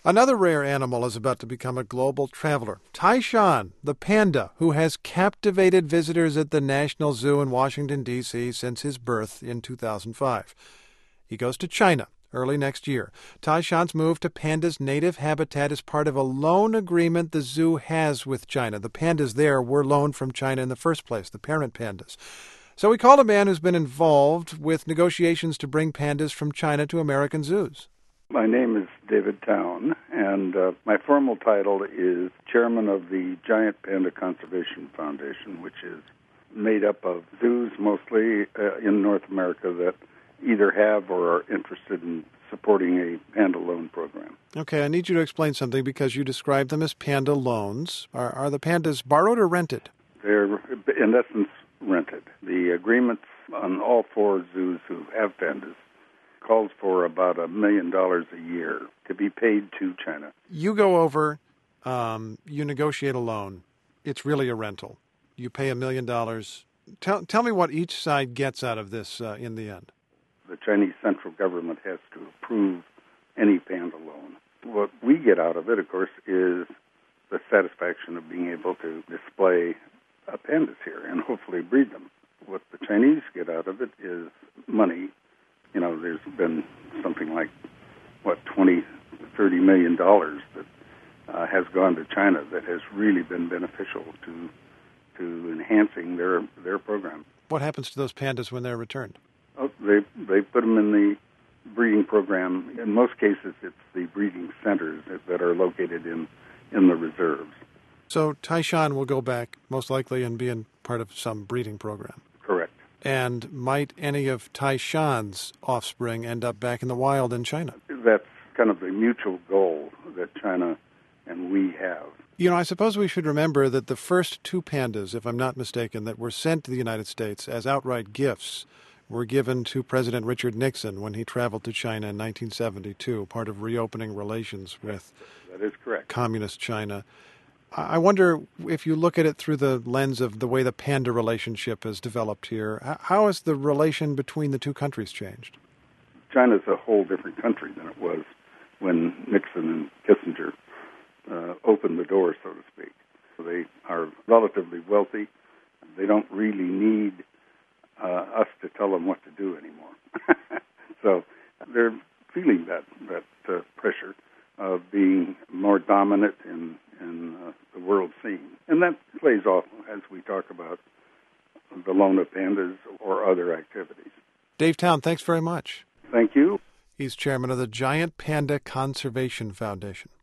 Another rare animal is about to become a global traveler. Taishan, the panda, who has captivated visitors at the National Zoo in Washington, D.C. since his birth in 2005. He goes to China early next year. Taishan's move to panda's native habitat is part of a loan agreement the zoo has with China. The pandas there were loaned from China in the first place, the parent pandas. So we called a man who's been involved with negotiations to bring pandas from China to American zoos. My name is David Town, and my formal title is Chairman of the Giant Panda Conservation Foundation, which is made up of zoos mostly in North America that either have or are interested in supporting a panda loan program. Okay, I need you to explain something because you describe them as panda loans. Are the pandas borrowed or rented? They're, in essence, rented. The agreements on all four zoos who have pandas calls for about $1 million a year to be paid to China. You go over, you negotiate a loan. It's really a rental. You pay $1 million. Tell me what each side gets out of this in the end. The Chinese central government has to approve any panda loan. What we get out of it, of course, is the satisfaction of being able to display pandas here and hopefully breed them. What the Chinese get out of it is money. You know, there's been something like, $20, $30 million that has gone to China that has really been beneficial to enhancing their program. What happens to those pandas when they're returned? Oh, they put them in the breeding program. In most cases, it's the breeding centers that are located in the reserves. So Taishan will go back, most likely, and be in part of some breeding program. Correct. And might any of Taishan's offspring end up back in the wild in China? That's kind of the mutual goal that China and we have. You know, I suppose we should remember that the first two pandas, if I'm not mistaken, that were sent to the United States as outright gifts were given to President Richard Nixon when he traveled to China in 1972, part of reopening relations with that is correct. Communist China. I wonder if you look at it through the lens of the way the panda relationship has developed here, how has the relation between the two countries changed? China's a whole different country than it was when Nixon and Kissinger opened the door, so to speak. So they are relatively wealthy. They don't really need us to tell them what to do anymore. So they're feeling that pressure of being more dominant in the world scene. And that plays off as we talk about the loan of pandas or other activities. Dave Town, thanks very much. Thank you. He's chairman of the Giant Panda Conservation Foundation.